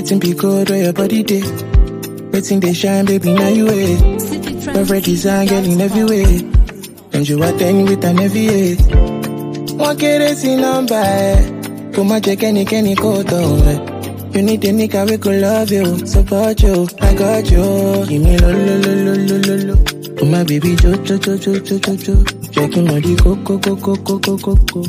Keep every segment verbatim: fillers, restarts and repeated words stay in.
Waiting be cold where your body day. Waiting they shine, baby, now you wait. Perfect design, girl, in every way. And you are ten with an heavy eight. One get in number. Come on, check any, any code on. You need a nigga we could love you, support you, I got you. Give me lo lo lo lo lo lo lo. Oh my baby, jo jo jo jo jo jo jo. Checking on the go go go go go go go go.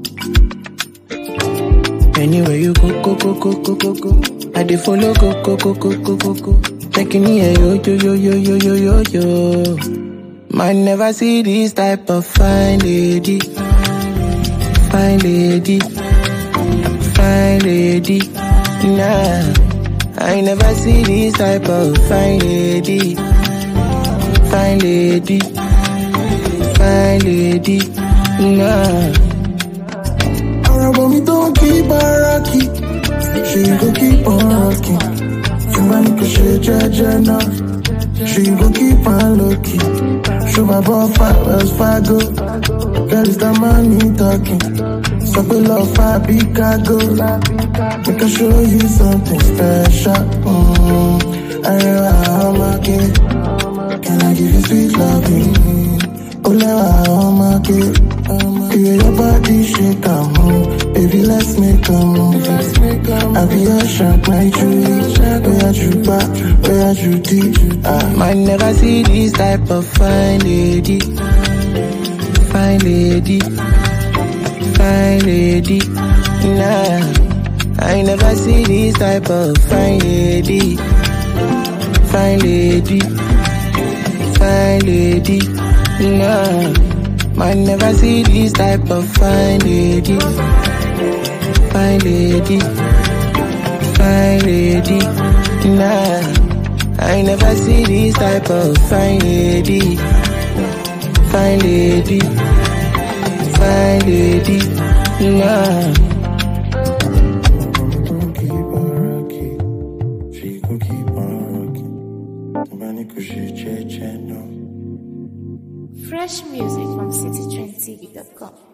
Anywhere you go go go go go go go. I dey follow go go go go go go go. Checking me yo yo yo yo yo yo yo yo. Man never see this type of fine lady, fine lady, fine lady. Nah, I never see this type of fine lady, fine lady, fine lady. Nah. Alright, me don't keep her rocky. She go keep on rocking. She might make a shit, jaja now. She go keep on lucky. Show my ball fat, Wells Fargo. Girl, it's the money talking. So we love fat, big cargo. Make I show you something special. Mm, I know how I'm kid. Can I give you sweet loving? Oh, now I'm a kid. You your body shake, I'm home. Baby, let's make a move. I be a shark, my tree. Where you back, where you deep. I never see this type of fine lady, fine lady, fine lady. Nah, I never see this type of fine lady, fine lady, fine lady. Nah, I never see this type of fine lady, fine lady, fine lady. Nah, I never see this type of fine lady, fine lady, fine lady. Nah. Fresh music from city trend t v dot com.